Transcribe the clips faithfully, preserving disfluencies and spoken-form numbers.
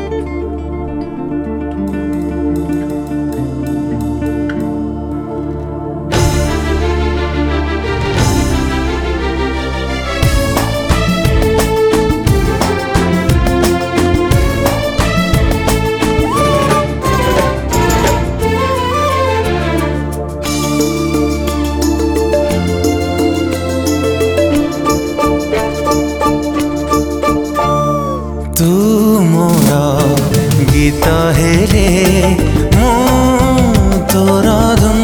तू मोर गीत हेरे मो तोर धुन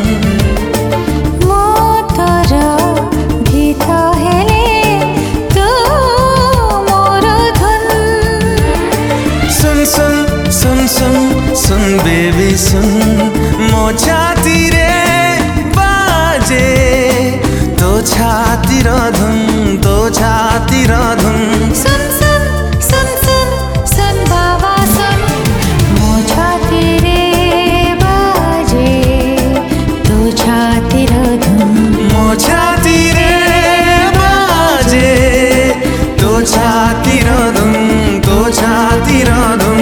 मो तोर गीत हेले तू मोर धुन सुन सुन सुन सुन सुन बेबी सुन मो छाती रे बाजे तो छाती र धुन तो छाती र धुन सुन सुन सुन सुन सुन बाबा सुन मो छाती रे बाजे तो छाती र धुन मो छाती रे बाजे तो छाती र धुन तो छाती र धुन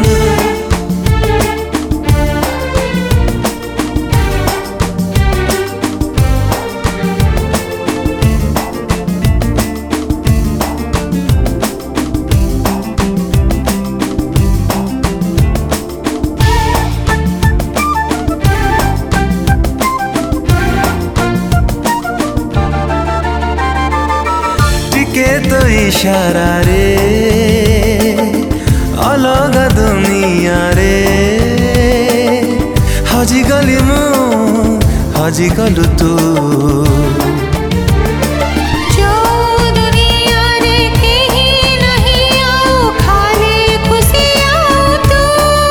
के तो इशारा रे अलग दुनिया रे हजी गली मु हजी गलु तू जो दुनिया रे कहीं नहीं आओ खाली खुशी आओ तू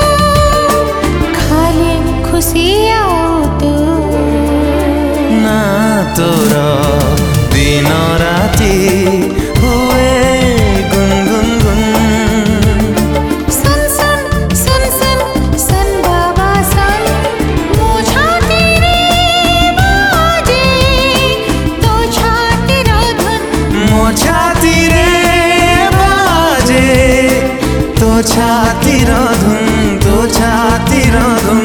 खाली खुशी आओ तू ना तोरा दिन राती हुए गुन गुन गुन सुन सुन सुन सुन सुन बाबा सुन मो छाती रे बाजे तो छाती र धुन मो छाती रे बाजे तो छाती र धुन तो छाती र धुन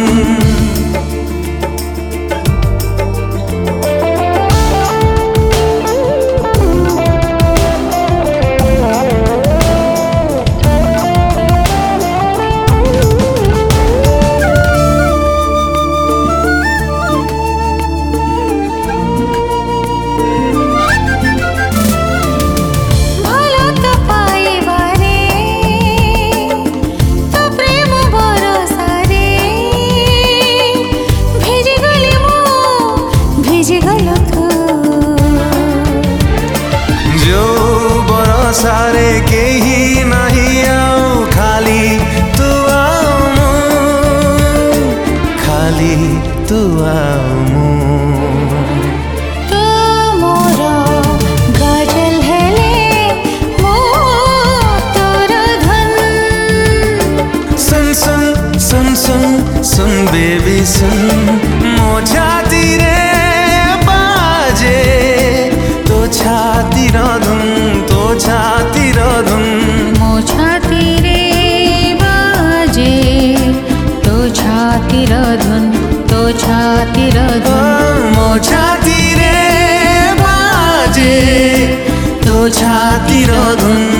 सारे के ही नहीं आओ खाली तू आओ खाली तू आओ तू मोर गजल हेले मो तोर धुन सुन सुन सुन सुन सुन बेबी सुन मो छाती रे बाजे तो छाती र धुन तो छाती र धुन मो छाती रे बाजे तो छाती र धुन तो छाती र धुन मो छाती रे बाजे तो छाती र धुन